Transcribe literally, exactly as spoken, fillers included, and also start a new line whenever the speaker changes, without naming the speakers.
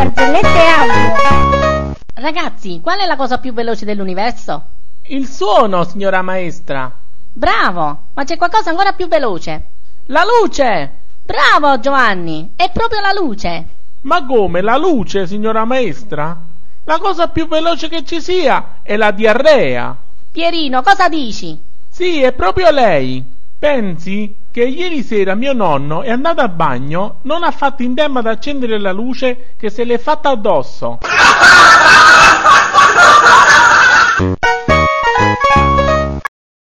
barzellette audio.
Ragazzi, qual è la cosa più veloce dell'universo?
Il suono, signora maestra.
Bravo, ma c'è qualcosa ancora più veloce.
La luce!
Bravo Giovanni, è proprio la luce.
Ma come, la luce, signora maestra? La cosa più veloce che ci sia è la diarrea.
Pierino, cosa dici?
Sì, è proprio lei. Pensi che ieri sera mio nonno è andato al bagno, non ha fatto in tempo ad accendere la luce che se l'è fatta addosso.